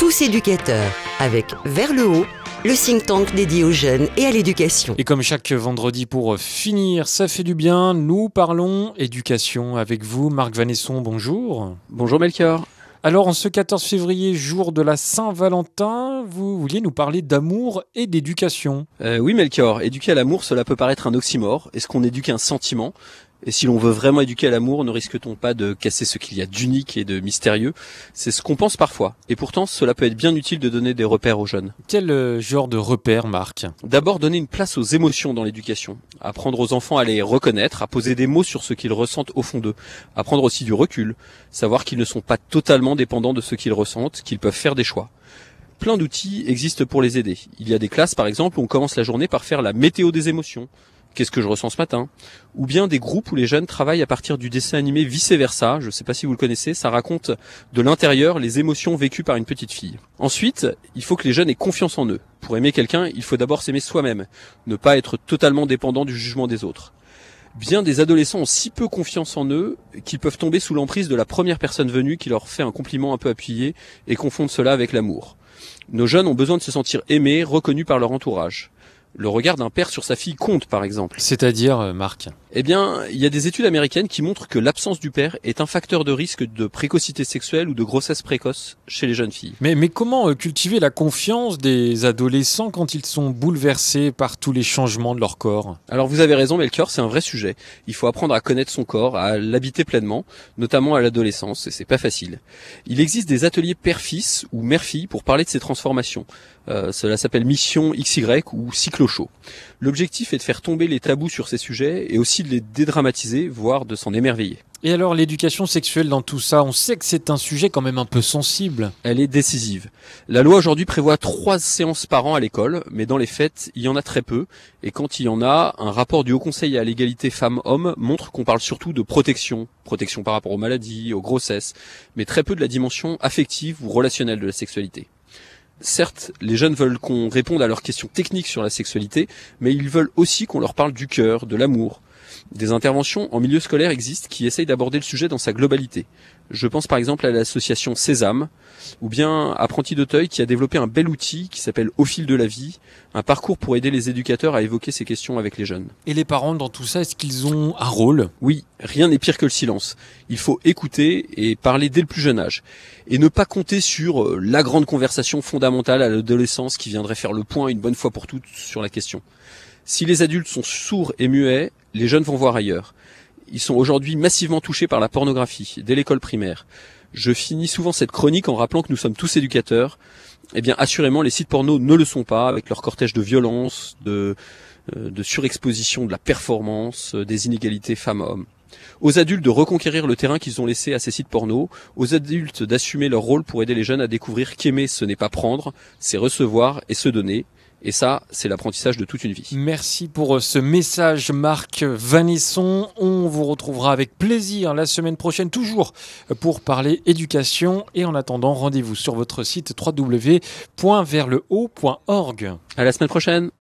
tous éducateurs, avec Vers le haut, le think tank dédié aux jeunes et à l'éducation. Et comme chaque vendredi pour finir, ça fait du bien, nous parlons éducation avec vous. Marc Vanesson, bonjour. Bonjour Melchior. Alors en ce 14 février, jour de la Saint-Valentin, vous vouliez nous parler d'amour et d'éducation. Oui Melchior, éduquer à l'amour, cela peut paraître un oxymore. Est-ce qu'on éduque un sentiment ? Et si l'on veut vraiment éduquer à l'amour, ne risque-t-on pas de casser ce qu'il y a d'unique et de mystérieux ? C'est ce qu'on pense parfois. Et pourtant, cela peut être bien utile de donner des repères aux jeunes. Quel genre de repères, Marc ? D'abord, donner une place aux émotions dans l'éducation. Apprendre aux enfants à les reconnaître, à poser des mots sur ce qu'ils ressentent au fond d'eux. Apprendre aussi du recul. Savoir qu'ils ne sont pas totalement dépendants de ce qu'ils ressentent, qu'ils peuvent faire des choix. Plein d'outils existent pour les aider. Il y a des classes, par exemple, où on commence la journée par faire la météo des émotions. Qu'est-ce que je ressens ce matin ? Ou bien des groupes où les jeunes travaillent à partir du dessin animé Vice Versa, je ne sais pas si vous le connaissez, ça raconte de l'intérieur les émotions vécues par une petite fille. Ensuite, il faut que les jeunes aient confiance en eux. Pour aimer quelqu'un, il faut d'abord s'aimer soi-même, ne pas être totalement dépendant du jugement des autres. Bien des adolescents ont si peu confiance en eux qu'ils peuvent tomber sous l'emprise de la première personne venue qui leur fait un compliment un peu appuyé et confondent cela avec l'amour. Nos jeunes ont besoin de se sentir aimés, reconnus par leur entourage. Le regard d'un père sur sa fille compte, par exemple. C'est-à-dire, Marc ? Eh bien, il y a des études américaines qui montrent que l'absence du père est un facteur de risque de précocité sexuelle ou de grossesse précoce chez les jeunes filles. Mais comment cultiver la confiance des adolescents quand ils sont bouleversés par tous les changements de leur corps ? Alors vous avez raison Melchior, c'est un vrai sujet. Il faut apprendre à connaître son corps, à l'habiter pleinement, notamment à l'adolescence, et c'est pas facile. Il existe des ateliers père-fils ou mère-fille pour parler de ces transformations. Cela s'appelle Mission XY ou Cycle Chaud. L'objectif est de faire tomber les tabous sur ces sujets et aussi de les dédramatiser, voire de s'en émerveiller. Et alors l'éducation sexuelle dans tout ça, on sait que c'est un sujet quand même un peu sensible. Elle est décisive. La loi aujourd'hui prévoit 3 séances par an à l'école, mais dans les faits, il y en a très peu. Et quand il y en a, un rapport du Haut Conseil à l'égalité femmes-hommes montre qu'on parle surtout de protection par rapport aux maladies, aux grossesses, mais très peu de la dimension affective ou relationnelle de la sexualité. Certes, les jeunes veulent qu'on réponde à leurs questions techniques sur la sexualité, mais ils veulent aussi qu'on leur parle du cœur, de l'amour. Des interventions en milieu scolaire existent qui essayent d'aborder le sujet dans sa globalité. Je pense par exemple à l'association Sésame, ou bien Apprentis d'Auteuil qui a développé un bel outil qui s'appelle Au fil de la vie, un parcours pour aider les éducateurs à évoquer ces questions avec les jeunes. Et les parents dans tout ça, est-ce qu'ils ont un rôle ? Oui, rien n'est pire que le silence. Il faut écouter et parler dès le plus jeune âge. Et ne pas compter sur la grande conversation fondamentale à l'adolescence qui viendrait faire le point une bonne fois pour toutes sur la question. Si les adultes sont sourds et muets, les jeunes vont voir ailleurs. Ils sont aujourd'hui massivement touchés par la pornographie, dès l'école primaire. Je finis souvent cette chronique en rappelant que nous sommes tous éducateurs. Eh bien, assurément, les sites porno ne le sont pas, avec leur cortège de violence, de surexposition, de la performance, des inégalités femmes-hommes. Aux adultes de reconquérir le terrain qu'ils ont laissé à ces sites porno, aux adultes d'assumer leur rôle pour aider les jeunes à découvrir qu'aimer, ce n'est pas prendre, c'est recevoir et se donner. Et ça, c'est l'apprentissage de toute une vie. Merci pour ce message, Marc Vanesson. On vous retrouvera avec plaisir la semaine prochaine, toujours pour parler éducation. Et en attendant, rendez-vous sur votre site www.verlehaut.org. À la semaine prochaine.